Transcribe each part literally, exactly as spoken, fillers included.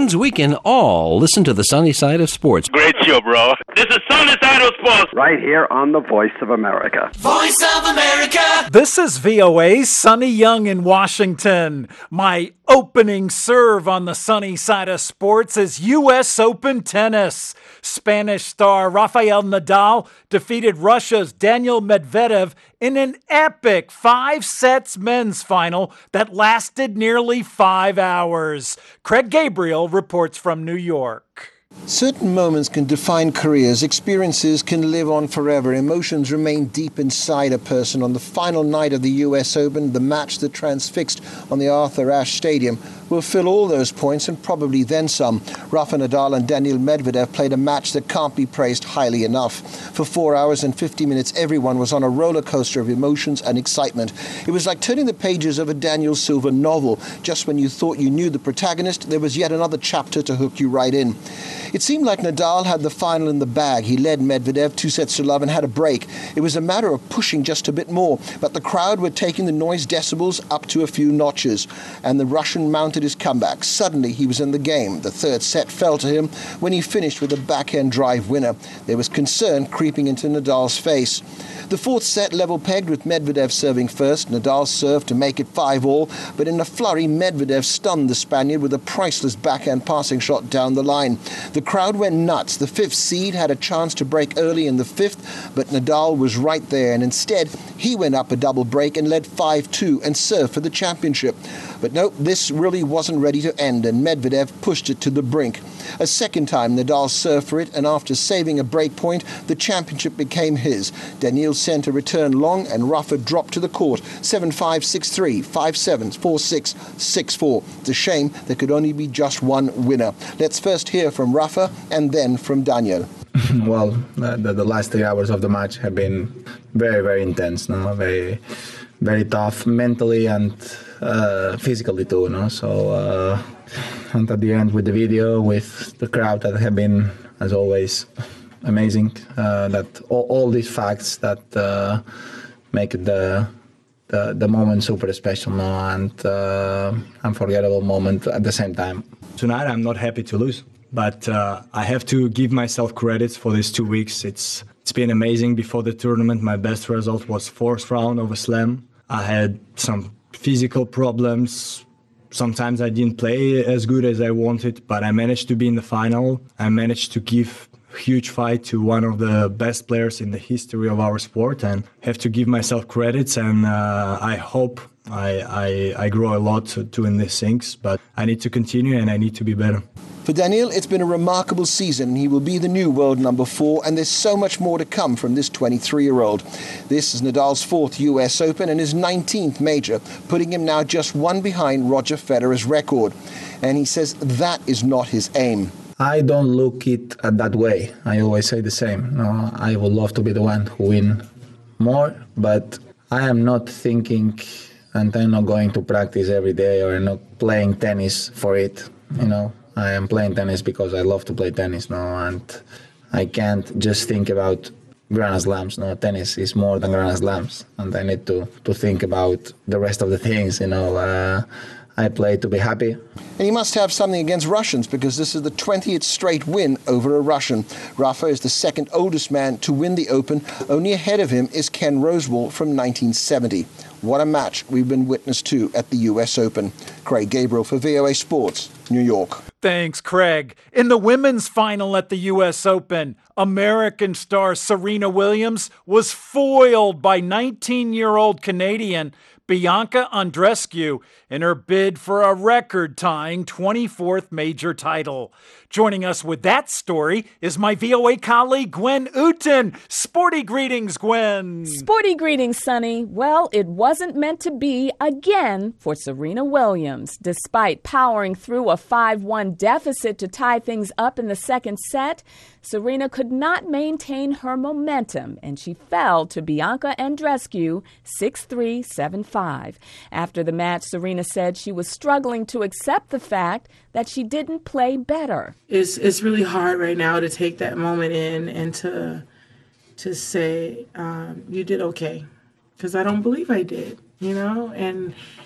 fans, we can all listen to the sunny side of sports. Great show, bro. This is Sunny Side of Sports. Right here on the Voice of America. Voice of America. This is V O A's Sonny Young in Washington. My opening serve on the sunny side of sports is U S Open tennis. Spanish star Rafael Nadal defeated Russia's Daniil Medvedev in an epic five sets men's final that lasted nearly five hours. Craig Gabriel reports from New York. Certain moments can define careers, experiences can live on forever, emotions remain deep inside a person. On the final night of the U S Open, the match that transfixed on the Arthur Ashe Stadium will fill all those points and probably then some. Rafa Nadal and Daniil Medvedev played a match that can't be praised highly enough. For four hours and fifty minutes, everyone was on a roller coaster of emotions and excitement. It was like turning the pages of a Daniel Silva novel. Just when you thought you knew the protagonist, there was yet another chapter to hook you right in. It seemed like Nadal had the final in the bag. He led Medvedev two sets to love and had a break. It was a matter of pushing just a bit more, but the crowd were taking the noise decibels up to a few notches, and the Russian mounted his comeback. Suddenly he was in the game. The third set fell to him when he finished with a backhand drive winner. There was concern creeping into Nadal's face. The fourth set level pegged with Medvedev serving first. Nadal served to make it five all, but in a flurry Medvedev stunned the Spaniard with a priceless backhand passing shot down the line. The crowd went nuts. The fifth seed had a chance to break early in the fifth, but Nadal was right there, and instead he went up a double break and led five two and served for the championship. But no, this really wasn't ready to end, and Medvedev pushed it to the brink. A second time Nadal served for it, and after saving a break point, the championship became his. Daniil sent a return long, and Rafa dropped to the court seven five, six three, five seven, four six, six four. It's a shame there could only be just one winner. Let's first hear from Rafa and then from Daniil. Well, the, the last three hours of the match have been very, very intense, no? very, very tough mentally and uh, physically too. No? So, uh, and at the end with the video, with the crowd that have been, as always, amazing. Uh, that all, all these facts that uh, make the, the the moment super special, no? and uh, unforgettable moment at the same time. Tonight, I'm not happy to lose. But uh, I have to give myself credit for these two weeks. It's it's been amazing. Before the tournament, my best result was fourth round of a slam. I had some physical problems. Sometimes I didn't play as good as I wanted, but I managed to be in the final. I managed to give a huge fight to one of the best players in the history of our sport, and have to give myself credits. And uh, I hope I, I I grow a lot to, doing these things, but I need to continue and I need to be better. For Daniil, it's been a remarkable season. He will be the new world number four, and there's so much more to come from this twenty-three-year-old. This is Nadal's fourth U S Open and his nineteenth major, putting him now just one behind Roger Federer's record. And he says that is not his aim. I don't look it at that way. I always say the same. No, I would love to be the one who win more, but I am not thinking, and I'm not going to practice every day or not playing tennis for it, you know. I am playing tennis because I love to play tennis, no, and I can't just think about Grand Slams. No, tennis is more than Grand Slams, and I need to, to think about the rest of the things, you know. Uh, I play to be happy. And he must have something against Russians, because this is the twentieth straight win over a Russian. Rafa is the second oldest man to win the Open. Only ahead of him is Ken Rosewall from nineteen seventy. What a match we've been witness to at the U S Open. Craig Gabriel for V O A Sports, New York. Thanks, Craig. In the women's final at the U S Open, American star Serena Williams was foiled by nineteen-year-old Canadian Bianca Andreescu in her bid for a record-tying twenty-fourth major title. Joining us with that story is my V O A colleague, Gwen Uten. Sporty greetings, Gwen. Sporty greetings, Sonny. Well, it wasn't meant to be again for Serena Williams. Despite powering through a five one deficit to tie things up in the second set, Serena could not maintain her momentum, and she fell to Bianca Andreescu six three, seven five. After the match, Serena said she was struggling to accept the fact that she didn't play better. It's it's really hard right now to take that moment in and to to say um, you did okay, because I don't believe I did, you know. And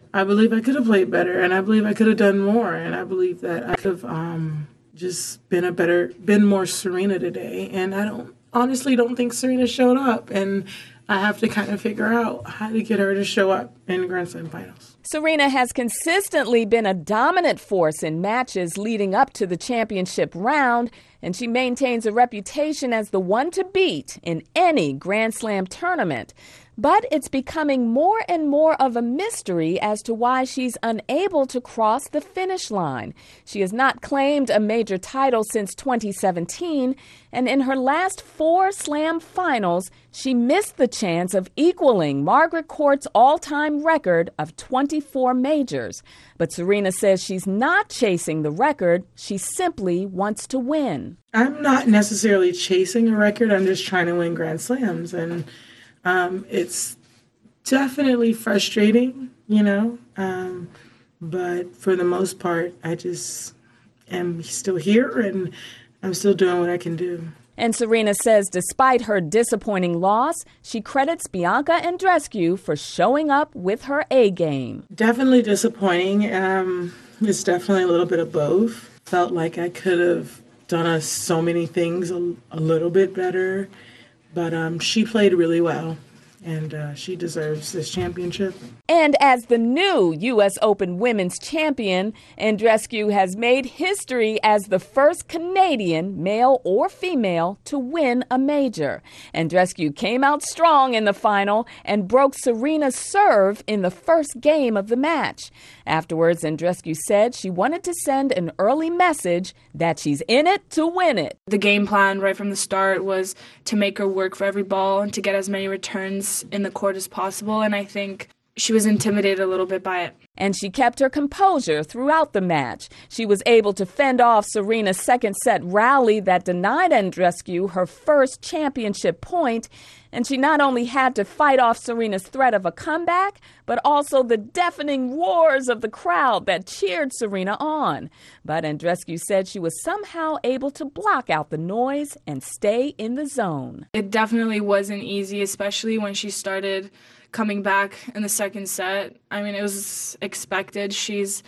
I believe I could have played better, and I believe I could have done more, and I believe that I could have um, just been a better, been more Serena today. And I don't honestly don't think Serena showed up, and I have to kind of figure out how to get her to show up in Grand Slam finals. Serena has consistently been a dominant force in matches leading up to the championship round, and she maintains a reputation as the one to beat in any Grand Slam tournament. But it's becoming more and more of a mystery as to why she's unable to cross the finish line. She has not claimed a major title since twenty seventeen, and in her last four Slam finals, she missed the chance of equaling Margaret Court's all-time record of twenty-four majors. But Serena says she's not chasing the record, she simply wants to win. I'm not necessarily chasing a record, I'm just trying to win Grand Slams, and Um, it's definitely frustrating, you know, um, but for the most part, I just am still here and I'm still doing what I can do. And Serena says despite her disappointing loss, she credits Bianca Andreescu for showing up with her A game. Definitely disappointing. Um, it's definitely a little bit of both. Felt like I could have done uh, so many things a, a little bit better. But um, she played really well, and uh, she deserves this championship. And as the new U S Open Women's Champion, Andreescu has made history as the first Canadian, male or female, to win a major. Andreescu came out strong in the final and broke Serena's serve in the first game of the match. Afterwards, Andreescu said she wanted to send an early message that she's in it to win it. The game plan right from the start was to make her work for every ball and to get as many returns in the court as possible, and I think she was intimidated a little bit by it. And she kept her composure throughout the match. She was able to fend off Serena's second set rally that denied Andreescu her first championship point, and she not only had to fight off Serena's threat of a comeback, but also the deafening roars of the crowd that cheered Serena on. But Andreescu said she was somehow able to block out the noise and stay in the zone. It definitely wasn't easy, especially when she started coming back in the second set. I mean, it was expected. She's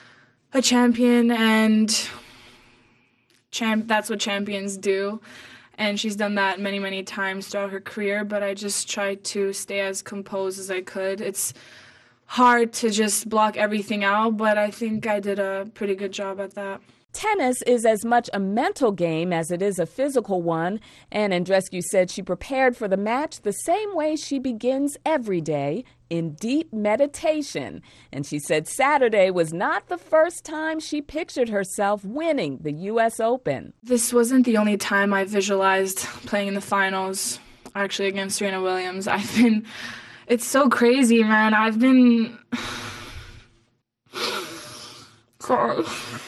a champion, and champ that's what champions do. And she's done that many, many times throughout her career, but I just tried to stay as composed as I could. It's hard to just block everything out, but I think I did a pretty good job at that. Tennis is as much a mental game as it is a physical one, and Andreescu said she prepared for the match the same way she begins every day, in deep meditation. And she said Saturday was not the first time she pictured herself winning the U S Open. This wasn't the only time I visualized playing in the finals, actually against Serena Williams. I've been, it's so crazy, man. I've been, sorry.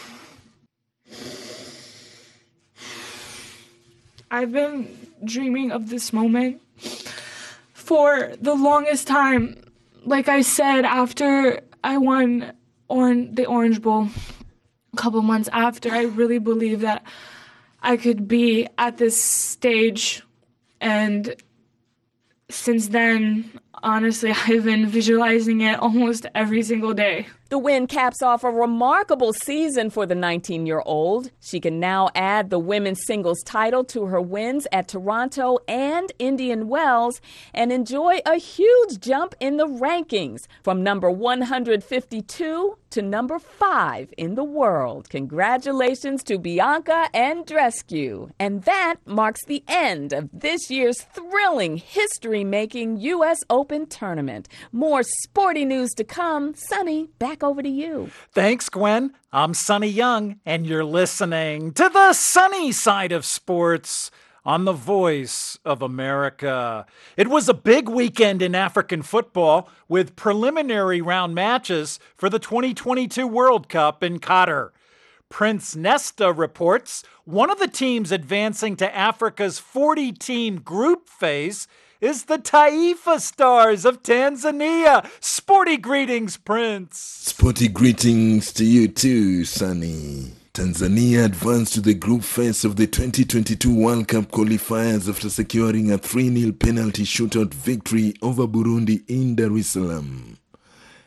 I've been dreaming of this moment for the longest time. Like I said, after I won or- the Orange Bowl a couple months after, I really believed that I could be at this stage. And since then, honestly, I've been visualizing it almost every single day. The win caps off a remarkable season for the nineteen-year-old. She can now add the women's singles title to her wins at Toronto and Indian Wells and enjoy a huge jump in the rankings from number one hundred fifty-two to number five in the world. Congratulations to Bianca Andreescu. And that marks the end of this year's thrilling history-making U S Open tournament. More sporty news to come. Sonny, back over to you. Thanks, Gwen. I'm Sonny Young, and you're listening to the sunny side of sports on the Voice of America. It was a big weekend in African football with preliminary round matches for the twenty twenty-two World Cup in Qatar. Prince Nesta reports one of the teams advancing to Africa's forty-team group phase is the Taifa Stars of Tanzania. Sporty greetings, Prince. Sporty greetings to you too, Sonny. Tanzania advanced to the group phase of the twenty twenty-two World Cup qualifiers after securing a three nil penalty shootout victory over Burundi in Dar es Salaam.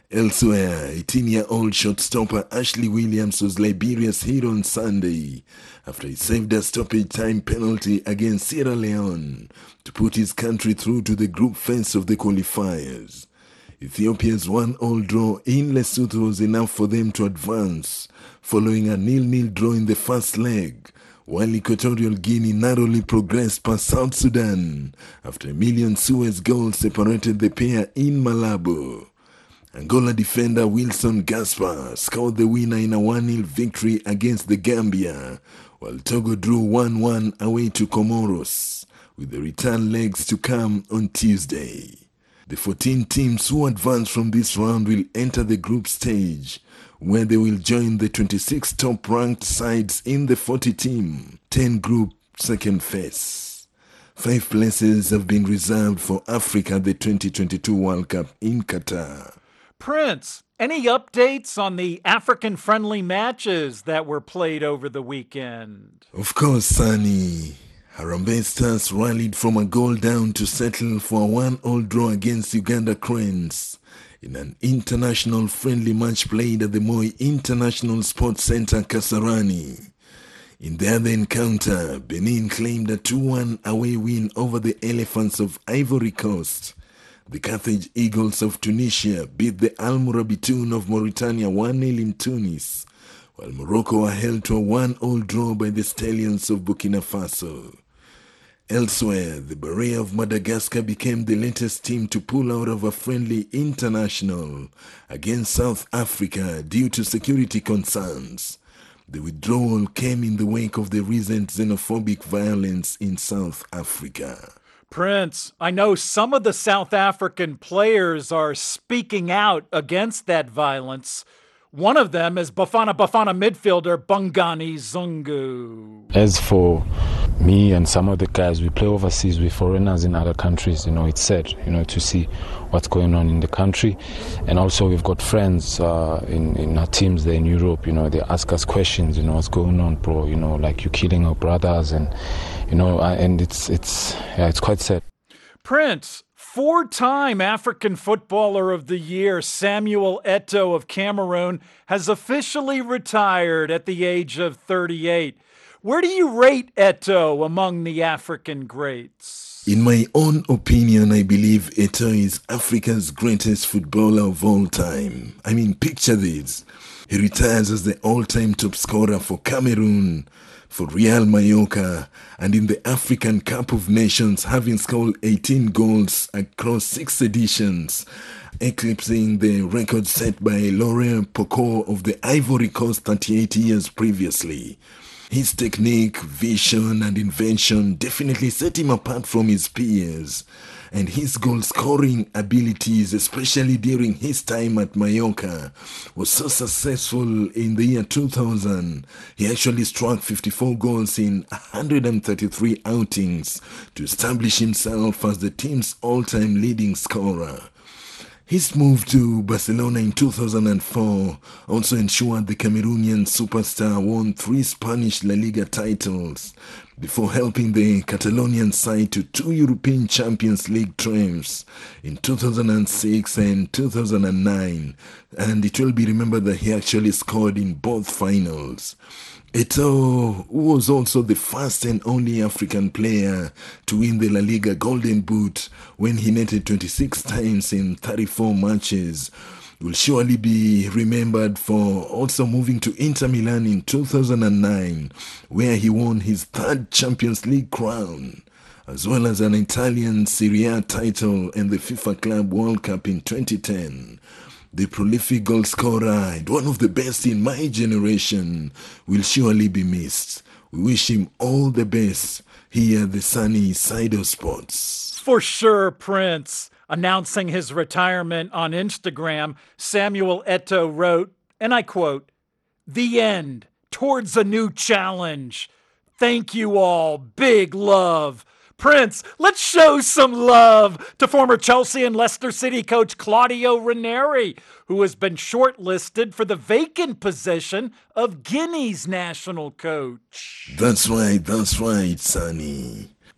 Elsewhere, eighteen-year-old shortstopper Ashley Williams was Liberia's hero on Sunday after he saved a stoppage time penalty against Sierra Leone to put his country through to the group phase of the qualifiers. Ethiopia's one-all draw in Lesotho was enough for them to advance, following a nil-nil draw in the first leg, while Equatorial Guinea narrowly progressed past South Sudan after Emilion Suez goal separated the pair in Malabo. Angola defender Wilson Gaspar scored the winner in a one-nil victory against the Gambia, while Togo drew one one away to Comoros, with the return legs to come on Tuesday. The fourteen teams who advance from this round will enter the group stage, where they will join the twenty-six top-ranked sides in the forty-team, ten-group second phase. Five places have been reserved for Africa at the twenty twenty-two World Cup in Qatar. Prince, any updates on the African-friendly matches that were played over the weekend? Of course, Sonny. Harambee Stars rallied from a goal down to settle for a one-all draw against Uganda Cranes in an international friendly match played at the Moi International Sports Centre, Kasarani. In the other encounter, Benin claimed a two one away win over the Elephants of Ivory Coast. The Carthage Eagles of Tunisia beat the Al Morabitoun of Mauritania one nil in Tunis, while Morocco were held to a one-all draw by the Stallions of Burkina Faso. Elsewhere, the Beret of Madagascar became the latest team to pull out of a friendly international against South Africa due to security concerns. The withdrawal came in the wake of the recent xenophobic violence in South Africa. Prince, I know some of the South African players are speaking out against that violence. One of them is Bafana Bafana midfielder Bongani Zungu. As for me and some of the guys, we play overseas with foreigners in other countries. You know, it's sad, you know, to see what's going on in the country. And also we've got friends uh, in, in our teams there in Europe, you know, they ask us questions, you know, what's going on, bro? You know, like you're killing our brothers and, you know, and it's, it's, yeah, it's quite sad. Prince, four-time African Footballer of the Year Samuel Eto'o of Cameroon has officially retired at the age of thirty-eight. Where do you rate Eto'o among the African greats? In my own opinion, I believe Eto'o is Africa's greatest footballer of all time. I mean, picture this. He retires as the all-time top scorer for Cameroon, for Real Mallorca, and in the African Cup of Nations, having scored eighteen goals across six editions, eclipsing the record set by Laurent Pocot of the Ivory Coast thirty-eight years previously. His technique, vision, and invention definitely set him apart from his peers, and his goal-scoring abilities, especially during his time at Mallorca, was so successful in the year two thousand. He actually struck fifty-four goals in one hundred thirty-three outings to establish himself as the team's all-time leading scorer. His move to Barcelona in two thousand four also ensured the Cameroonian superstar won three Spanish La Liga titles before helping the Catalonian side to two European Champions League triumphs in two thousand six and two thousand nine, and it will be remembered that he actually scored in both finals. Eto'o was also the first and only African player to win the La Liga Golden Boot when he netted twenty-six times in thirty-four matches. Will surely be remembered for also moving to Inter Milan in two thousand nine, where he won his third Champions League crown, as well as an Italian Serie A title and the FIFA Club World Cup in twenty ten. The prolific goal scorer and one of the best in my generation will surely be missed. We wish him all the best here at the sunny side of sports. For sure, Prince. Announcing his retirement on Instagram, Samuel Eto'o wrote, and I quote, "The end, towards a new challenge. Thank you all, big love." Prince, let's show some love to former Chelsea and Leicester City coach Claudio Ranieri, who has been shortlisted for the vacant position of Guinea's national coach. That's right, that's right, Sonny.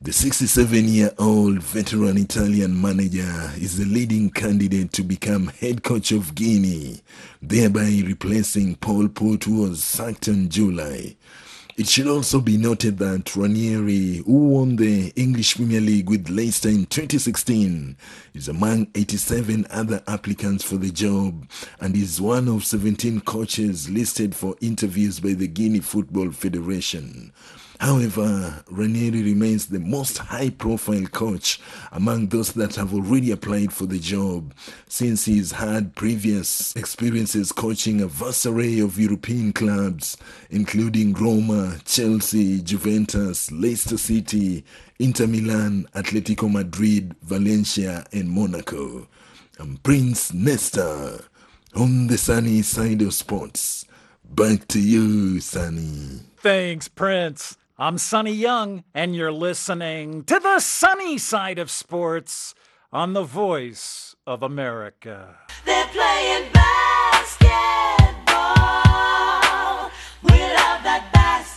The sixty-seven-year-old veteran Italian manager is the leading candidate to become head coach of Guinea, thereby replacing Paul Put, who was sacked in July. It should also be noted that Ranieri, who won the English Premier League with Leicester in twenty sixteen, is among eighty-seven other applicants for the job and is one of seventeen coaches listed for interviews by the Guinea Football Federation. However, Ranieri remains the most high-profile coach among those that have already applied for the job, since he's had previous experiences coaching a vast array of European clubs, including Roma, Chelsea, Juventus, Leicester City, Inter Milan, Atletico Madrid, Valencia, and Monaco. I'm Prince Nesta on the sunny side of sports. Back to you, Sunny. Thanks, Prince. I'm Sonny Young, and you're listening to the sunny side of sports on the Voice of America. They're playing basketball. We love that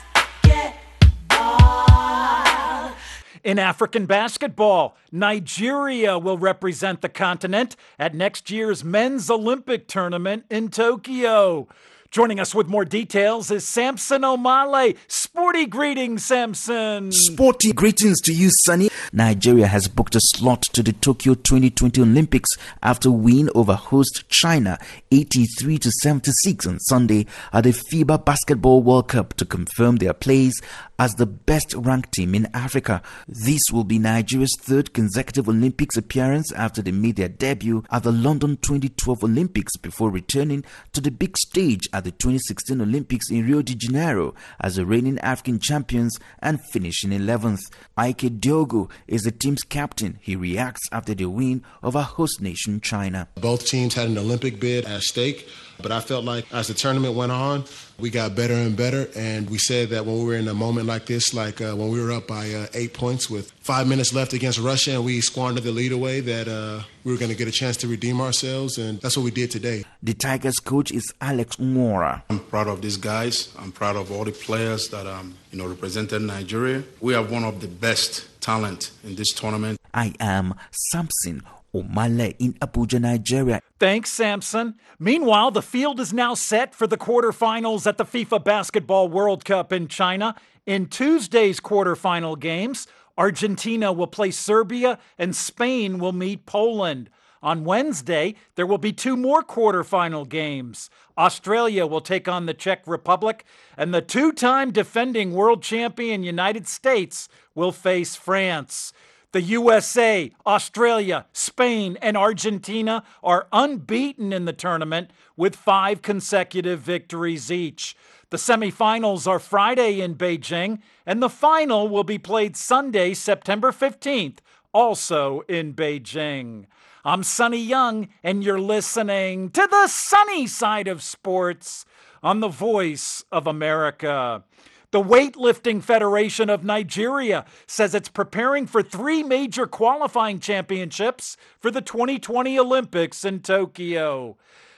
basketball. In African basketball, Nigeria will represent the continent at next year's Men's Olympic Tournament in Tokyo. Joining us with more details is Samson Omale. Sporty greetings, Samson. Sporty greetings to you, Sonny. Nigeria has booked a slot to the Tokyo twenty twenty Olympics after win over host China eighty-three to seventy-six on Sunday at the FIBA Basketball World Cup to confirm their place as the best-ranked team in Africa. This will be Nigeria's third consecutive Olympics appearance after they made their debut at the London twenty twelve Olympics before returning to the big stage at the twenty sixteen Olympics in Rio de Janeiro as the reigning African champions and finishing eleventh. Ike Diogo is the team's captain. He reacts after the win over host nation China. Both teams had an Olympic bid at stake, but I felt like as the tournament went on, we got better and better, and we said that when we were in a moment like this, like uh, when we were up by uh, eight points with five minutes left against Russia and we squandered the lead away, that uh, we were going to get a chance to redeem ourselves, and that's what we did today. The Tigers coach is Alex Nwora. I'm proud of these guys. I'm proud of all the players that um, you know represented Nigeria. We have one of the best talent in this tournament. I am Samson Omale in Abuja, Nigeria. Thanks, Samson. Meanwhile, the field is now set for the quarterfinals at the FIFA Basketball World Cup in China. In Tuesday's quarterfinal games, Argentina will play Serbia and Spain will meet Poland. On Wednesday, there will be two more quarterfinal games. Australia will take on the Czech Republic, and the two-time defending world champion United States will face France. The U S A, Australia, Spain, and Argentina are unbeaten in the tournament with five consecutive victories each. The semifinals are Friday in Beijing, and the final will be played Sunday, September fifteenth, also in Beijing. I'm Sonny Young, and you're listening to the sunny side of sports on the Voice of America. The Weightlifting Federation of Nigeria says it's preparing for three major qualifying championships for the twenty twenty Olympics in Tokyo.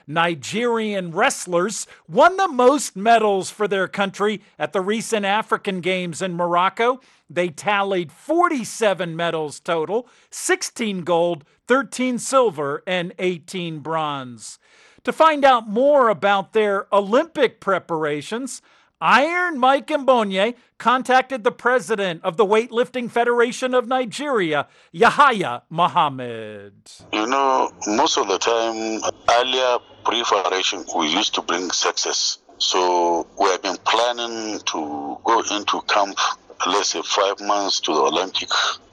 Nigerian wrestlers won the most medals for their country at the recent African Games in Morocco. They tallied forty-seven medals total, sixteen gold, thirteen silver, and eighteen bronze. To find out more about their Olympic preparations, Iron Mike Mbonye contacted the president of the Weightlifting Federation of Nigeria, Yahaya Mohammed. You know, most of the time, earlier preparation, we used to bring success. So we have been planning to go into camp, let's say five months to the Olympic.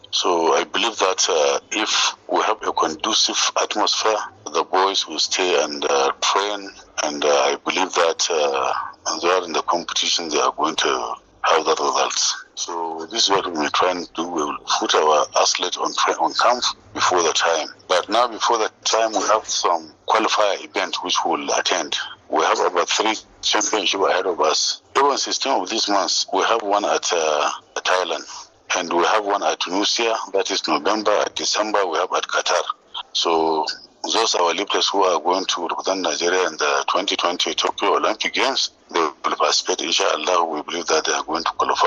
So I believe that uh, if we have a conducive atmosphere, the boys will stay and uh, train. And uh, I believe that uh, they are in the competition, they are going to have the results. So this is what we're trying to do. We will put our athletes on, on camp before the time. But now before the time, we have some qualifier event which we'll attend. We have about three championships ahead of us. Even sixteen of these months, we have one at uh, Thailand. And we have one at Tunisia, that is November. At December, we have at Qatar. So those are our lifters who are going to represent Nigeria in the twenty twenty Tokyo Olympic Games. They will participate, inshallah. We believe that they are going to qualify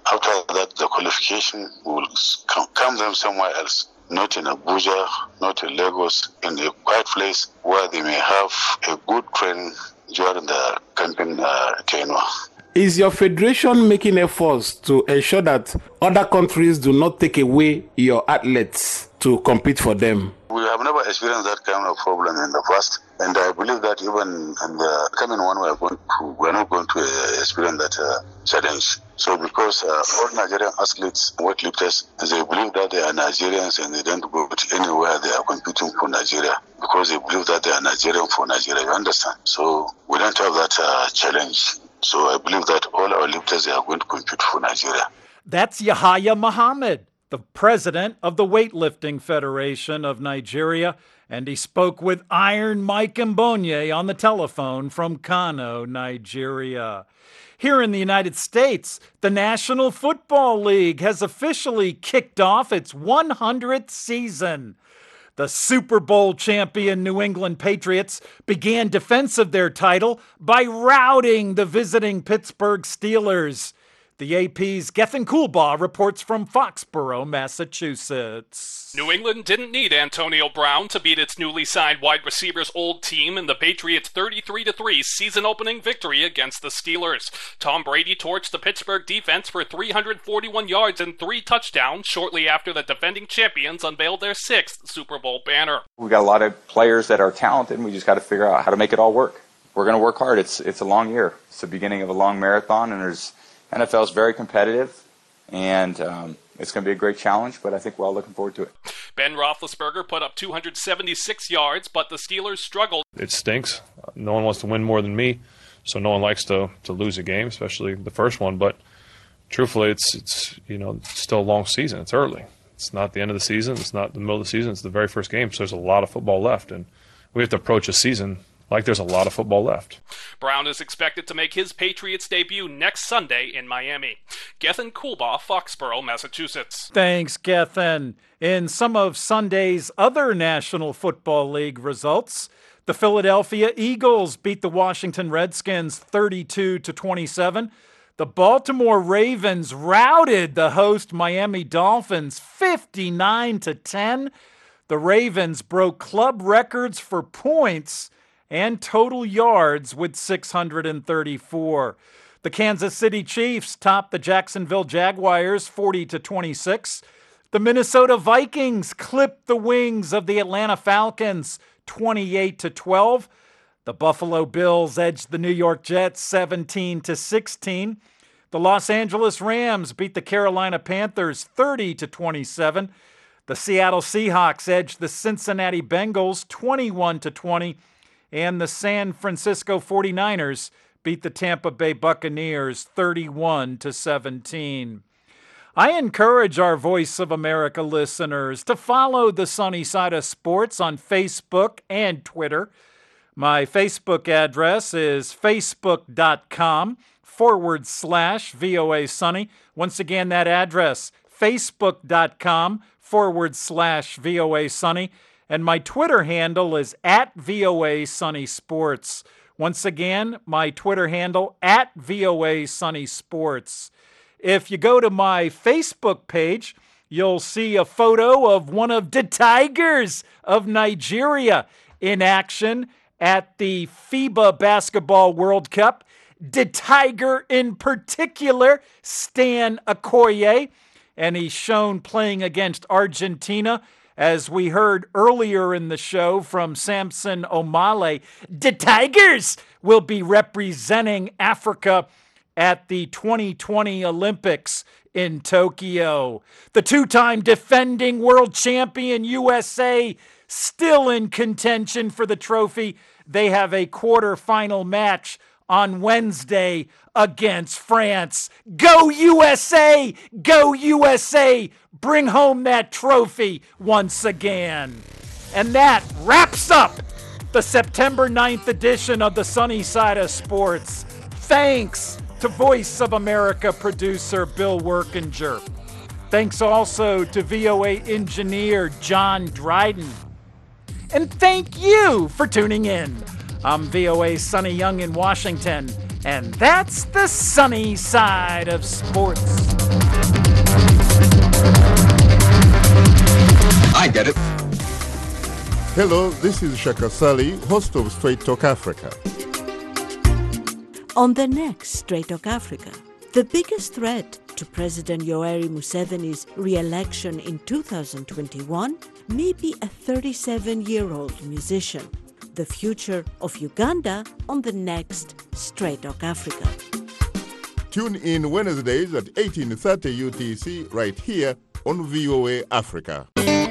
After that, the qualification will come, come them somewhere else, not in Abuja, not in Lagos, in a quiet place where they may have a good training during the campaign uh, tenure. Is your federation making efforts to ensure that other countries do not take away your athletes to compete for them? We have never experienced that kind of problem in the past, and I believe that even in the coming one, we are going to, we are not going to uh, experience that uh, challenge. So, because uh, all Nigerian athletes, weightlifters, they believe that they are Nigerians and they don't go to anywhere they are competing for Nigeria because they believe that they are Nigerian for Nigeria. You understand? So, we don't have that uh, challenge. So, I believe that all our lifters they are going to compete for Nigeria. That's Yahaya Muhammad, the president of the Weightlifting Federation of Nigeria, and he spoke with Iron Mike Mbonye on the telephone from Kano, Nigeria. Here in the United States, the National Football League has officially kicked off its one hundredth season. The Super Bowl champion New England Patriots began defense of their title by routing the visiting Pittsburgh Steelers. The A P's Gethin Coolbaugh reports from Foxborough, Massachusetts. New England didn't need Antonio Brown to beat its newly signed wide receivers' old team in the Patriots' thirty-three to three season-opening victory against the Steelers. Tom Brady torched the Pittsburgh defense for three hundred forty-one yards and three touchdowns shortly after the defending champions unveiled their sixth Super Bowl banner. We've got a lot of players that are talented, and we just got to figure out how to make it all work. We're going to work hard. It's it's a long year. It's the beginning of a long marathon, and there's N F L is very competitive, and um, it's going to be a great challenge, but I think we're all looking forward to it. Ben Roethlisberger put up two hundred seventy-six yards, but the Steelers struggled. It stinks. No one wants to win more than me, so no one likes to, to lose a game, especially the first one. But truthfully, it's it's you know it's still a long season. It's early. It's not the end of the season. It's not the middle of the season. It's the very first game, so there's a lot of football left, and we have to approach a season like there's a lot of football left. Brown is expected to make his Patriots debut next Sunday in Miami. Gethin Coolbaugh, Foxborough, Massachusetts. Thanks, Gethin. In some of Sunday's other National Football League results, the Philadelphia Eagles beat the Washington Redskins thirty-two to twenty-seven. The Baltimore Ravens routed the host Miami Dolphins fifty-nine to ten. The Ravens broke club records for points and total yards with six hundred thirty-four. The Kansas City Chiefs topped the Jacksonville Jaguars forty to twenty-six. The Minnesota Vikings clipped the wings of the Atlanta Falcons twenty-eight to twelve. The Buffalo Bills edged the New York Jets seventeen to sixteen. The Los Angeles Rams beat the Carolina Panthers thirty to twenty-seven. The Seattle Seahawks edged the Cincinnati Bengals twenty-one to twenty. And the San Francisco forty-niners beat the Tampa Bay Buccaneers thirty-one to seventeen. I encourage our Voice of America listeners to follow the Sunny Side of Sports on Facebook and Twitter. My Facebook address is facebook.com forward slash VOA Sunny. Once again, that address, facebook.com forward slash VOA Sunny. And my Twitter handle is at V O A Sunny Sports. Once again, my Twitter handle, at V O A Sunny Sports. If you go to my Facebook page, you'll see a photo of one of the Tigers of Nigeria in action at the FIBA Basketball World Cup. The Tiger in particular, Stan Okoye, and he's shown playing against Argentina. As we heard earlier in the show from Samson Omale, the Tigers will be representing Africa at the twenty twenty Olympics in Tokyo. The two-time defending world champion U S A still in contention for the trophy. They have a quarterfinal match on Wednesday against France. Go U S A! Go U S A! Bring home that trophy once again. And that wraps up the September ninth edition of the Sunny Side of Sports. Thanks to Voice of America producer Bill Workinger. Thanks also to V O A engineer John Dryden. And thank you for tuning in. I'm V O A's Sonny Young in Washington. And that's the sunny side of sports. I get it. Hello, this is Shaka Sali, host of Straight Talk Africa. On the next Straight Talk Africa, the biggest threat to President Yoweri Museveni's re-election in two thousand twenty-one may be a thirty-seven-year-old musician. The future of Uganda on the next Straight Talk Africa. Tune in Wednesdays at eighteen thirty U T C right here on V O A Africa.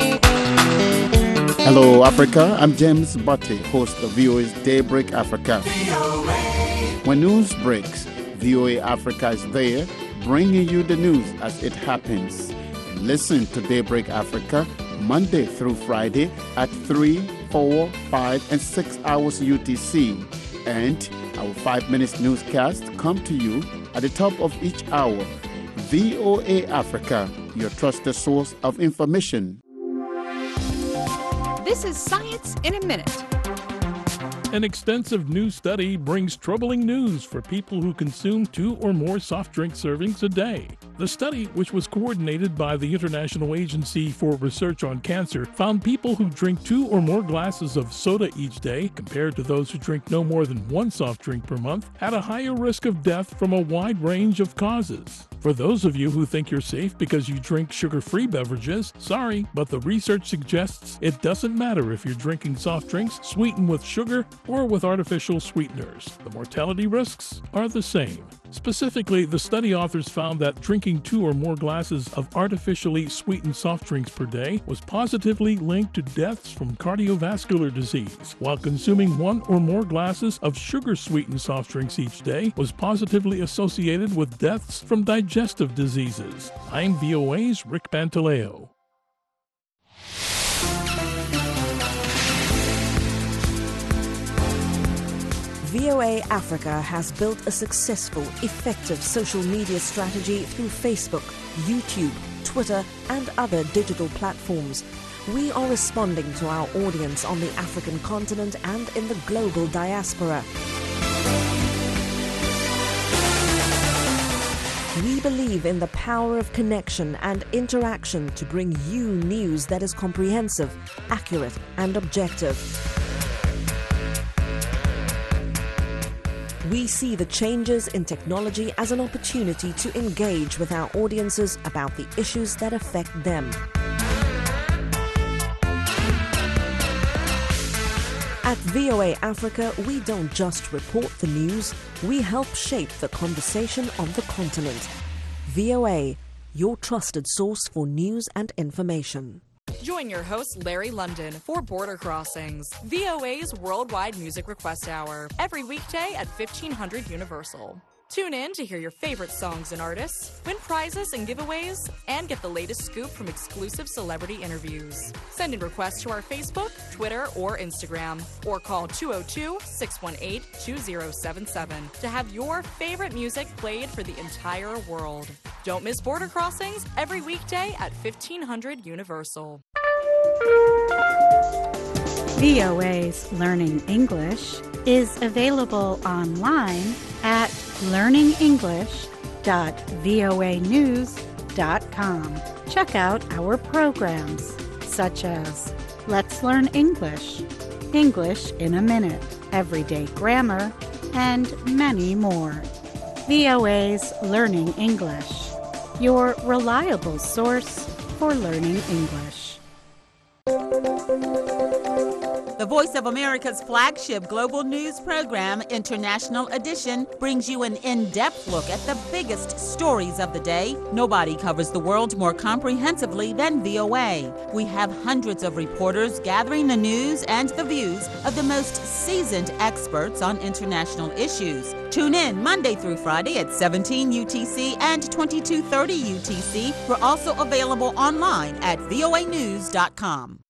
Hello, Africa. I'm James Butte, host of V O A's Daybreak Africa. When news breaks, V O A Africa is there, bringing you the news as it happens. Listen to Daybreak Africa Monday through Friday at three, four, five, and six hours U T C. And our five minutes newscast come to you at the top of each hour. V O A Africa, your trusted source of information. This is Science in a Minute. An extensive new study brings troubling news for people who consume two or more soft drink servings a day. The study, which was coordinated by the International Agency for Research on Cancer, found people who drink two or more glasses of soda each day, compared to those who drink no more than one soft drink per month, had a higher risk of death from a wide range of causes. For those of you who think you're safe because you drink sugar-free beverages, sorry, but the research suggests it doesn't matter if you're drinking soft drinks sweetened with sugar or with artificial sweeteners. The mortality risks are the same. Specifically, the study authors found that drinking two or more glasses of artificially sweetened soft drinks per day was positively linked to deaths from cardiovascular disease, while consuming one or more glasses of sugar-sweetened soft drinks each day was positively associated with deaths from digestive diseases. I'm V O A's Rick Pantaleo. V O A Africa has built a successful, effective social media strategy through Facebook, YouTube, Twitter, and other digital platforms. We are responding to our audience on the African continent and in the global diaspora. We believe in the power of connection and interaction to bring you news that is comprehensive, accurate, and objective. We see the changes in technology as an opportunity to engage with our audiences about the issues that affect them. At V O A Africa, we don't just report the news, we help shape the conversation on the continent. V O A, your trusted source for news and information. Join your host, Larry London, for Border Crossings, V O A's worldwide music request hour, every weekday at fifteen hundred Universal. Tune in to hear your favorite songs and artists, win prizes and giveaways, and get the latest scoop from exclusive celebrity interviews. Send in requests to our Facebook, Twitter, or Instagram, or call two oh two, six one eight, two oh seven seven to have your favorite music played for the entire world. Don't miss Border Crossings every weekday at fifteen hundred Universal. V O A's Learning English is available online at learning english dot voa news dot com. Check out our programs such as Let's Learn English, English in a Minute, Everyday Grammar, and many more. V O A's Learning English, your reliable source for learning English. The Voice of America's flagship global news program, International Edition, brings you an in-depth look at the biggest stories of the day. Nobody covers the world more comprehensively than V O A. We have hundreds of reporters gathering the news and the views of the most seasoned experts on international issues. Tune in Monday through Friday at seventeen U T C and twenty-two thirty U T C. We're also available online at V O A news dot com.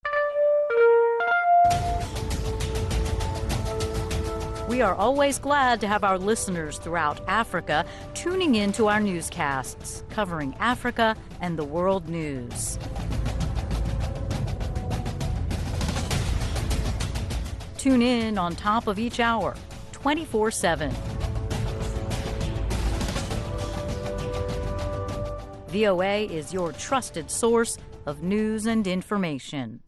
We are always glad to have our listeners throughout Africa tuning in to our newscasts, covering Africa and the world news. Tune in on top of each hour, twenty-four seven. V O A is your trusted source of news and information.